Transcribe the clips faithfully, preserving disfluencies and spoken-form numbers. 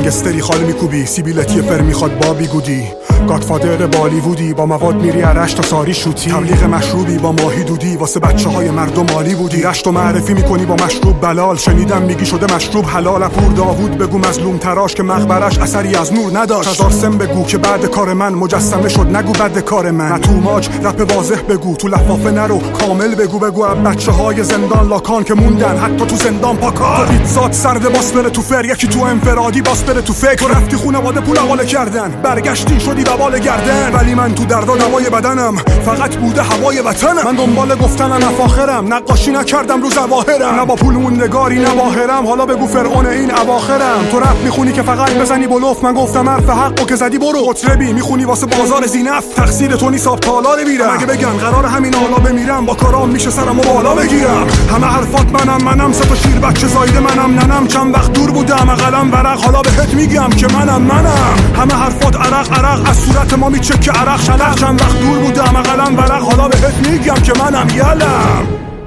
گنگستری خال میکوبی، سیبیلتی فر میخواد با بیگودی، گادفادر بالیوودی، با مواد میری رشت تا ساری شوتی، تبلیغ مشروبی با ماهی دودی، واسه بچه های مردم عالی بودی، رشت و معرفی میکنی با مشروب بلال، شنیدم میگی شده مشروب حلال. پور داوود بگو مظلوم تراش که مقبرش اثری از نور نداشت، هزار سم بگو که بعد کار من مجسمه شد، نگو بعد کار من، نه تو ماج رپ واضح بگو، تو لفافه نرو کامل بگو، بگو اب بچه های زندان لاکان که موندن حتی تو زندان پاکار، تو پیتزات سرد باس بره تو فر، یکی تو انفرادی باس بره تو فکر، تو رفتی خونواده پول حواله کردن، برگشتی شدی بوال گردن، ولی من تو درد و دوای بدنم فقط بوده هوای وطنم، من دنبال گفتنم افاخرم، نقاشی نکردم رو ظواهرم، نه با پولمون نگاری نباهرم، حالا بگو فرعون این اواخرم، تو رپ میخونی که فقط بزنی بلوف، من گفتم حرف حقو که زدی برو، قطربی میخونی واسه بازار زینف، تقصیر تو نیست آب تالار میرم، اگه بگن قرار همین حالا بمیرم، با کارام میشه سرمو بالا بگیرم، همه حرفات منم منم، سه تا شیر بچه زایده منم ننم، چند وقت دور بودم قلم ورق، حالا بهت میگم که منم منم، همه حرفات عرق عرق از صورت ما میچکه عرق شلق، چند وقت دور بودم قلم ورق، حالا بهت میگم که منم یلم.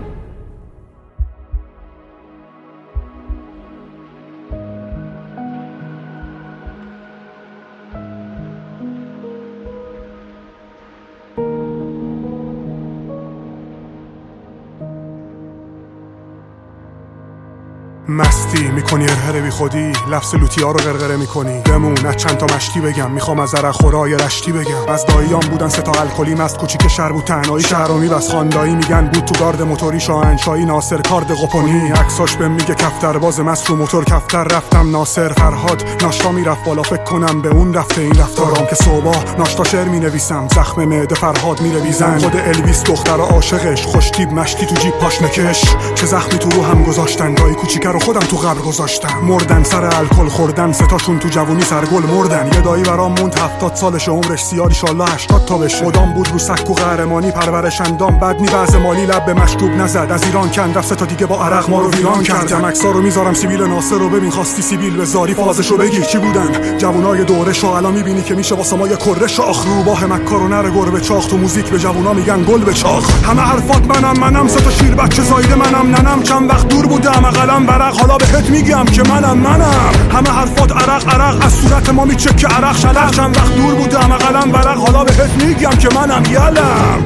مستی میکنی هرهره بی خودی، لفظ لوتی ها رو غرغره میکنی، بمون از چند تا مشتی بگم، میخوام از عرق خورای رشتی بگم، از داییام بودن سه تا الکلی مست، کوچیک شهر بود تنهایی شهرامی بس خاندایی، میگن بود تو گارد موتوری شاهنشاهی، ناصر کارد قپونی، عکساش بهم میگه کفتر باز مست رو موتور کفتر رفتم، ناصر فرهاد ناشتا میرفت بالا، فکر کنم به اون رفته این رفتارام که صبح ناشتا شعر مینویسم، زخم معده فرهاد میره بیزن، خود الویس دختر عاشقش، خوش تیپ مشتی تو جیب پاش نکش، چه زخمی تو رو هم گذاشتن، دایی کوچیک رو خودم تو قبر گذاشتم، مردن سر الکل خوردن، سه تاشون تو جوونی سرگل مردن، یه دایی برام موند هفتاد سالش، عمرش زیاد ان شاءالله هشتاد تا بشه، خودم بود رو سک و قهرمانی پرورش اندام، بد نی وضع مالی لب به مشروب نزد، از ایران کند رفت، سه تا دیگه با عرق ما رو ویران کردم، عکسا رو میذارم سیبیل ناصر رو ببین، خواستی سیبیل بذاری فازشو بگیر چی بودن جوونای دورش، الان میبینی که میشه واسه ما یه کره شاخ، رو باه مکار و نره گربه چاخ، تو موزیک به جوونا میگن گل به چاخ، همه حرفات منم منم، سه تا شیر بچه زایده منم ننم، چند وقت دور بودم قلم ورق، حالا بهت میگم که منم منم، همه حرفات عرق عرق از صورت ما میچکه عرق شلق، چند وقت دور بودم قلم ورق، حالا بهت میگم که منم یلم.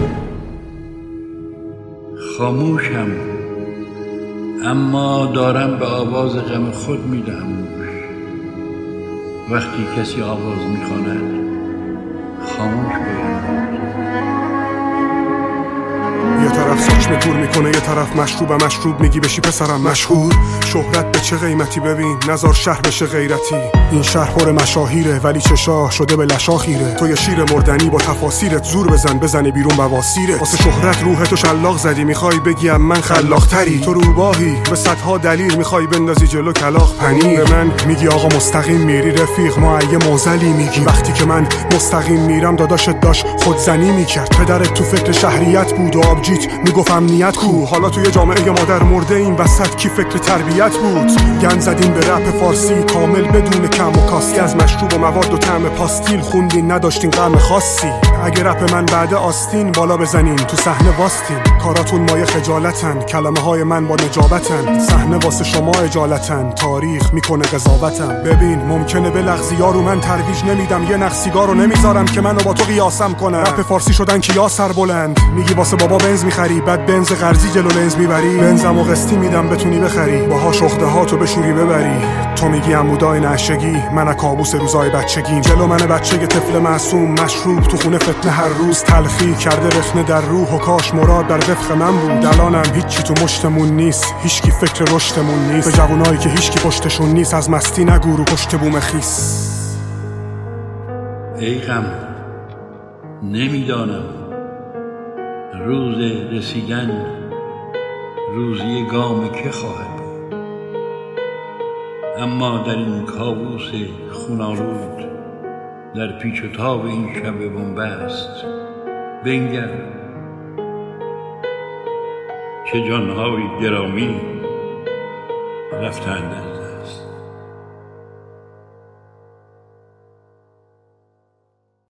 خاموشم اما دارم به آواز غم خود میدهم گوش، وقتی کسی آواز میخواند خاموش باید، یه طرف ساچمه دور میکنه، یه طرف مشروب مشروب میگی بشی پسرم مشهور، شهرت به چه قیمتی ببین نزار شهر بشه غیرتی، این شهر پر مشاهیره ولی چشاه شده به لشاخیره، تو یه شیر مردنی با تفاسیرت، زور بزن بزنی بیرون بواسیره، واسه شهرت روحتو شلاق زدی، میخوای بگیم من خلاقتری، تو روباهی به صدها دلیل میخوای بندازی جلو کلاغ پنیر، به من میگی آقا مستقیم میری رفیق، ما یه موزلی میگی، وقتی که من مستقیم میرم داداشت داشت خودزنی میکرد، پدرت تو فکر شهریت بود و آبجیت میگفت امنیت کو، حالا توی جامعه مادر مرده این وسط کی فکر تربیت بود، گند زدین به رپ فارسی کامل بدون کم و کاستی، از مشروب و مواد و طعم پاستیل خوندین نداشتین غم خاصی، اگه رپ من بعد آستین بالا بزنین تو صحنه واستین، کاراتون مایه خجالتن، کلمه های من با نجابتن، صحنه واسه شما اجالتن، تاریخ میکنه قضاوتم، ببین ممکنه بلغزی یارو من ترویج نمیدم، یه نخ سیگارو نمیذارم که منو با تو قیاسم کنم، رپ فارسی شدن کیا سر بلند، میگی واسه بابا بنز میخری، بعد بنز قرضی جلو لنز میبری، بنزمو قسطی میدم بتونی بخری، باهاش عقده هاتو بشوری ببری، تو میگی عمودای نشگی، من کابوس روزای بچگیم، جلو من بچه طفل معصوم، مشروب تو خونه فتنه هر روز، تلخی کرده رخنه در روح و کاش مراد در وفق من بود، الانم هیچی تو مشتمون نیست، هیچکی فکر رشدمون نیست، به جوونایی که هیچکی پشتشون نیست، از مستی نگو رو پشت بوم خیس. ای غم نمیدانم روز رسیدن روزی گام که خواهد بود، اما در این کابوس خونالود، در پیچ و تاب این شب بنبست بنگر چه جانهای گرامی رفتند.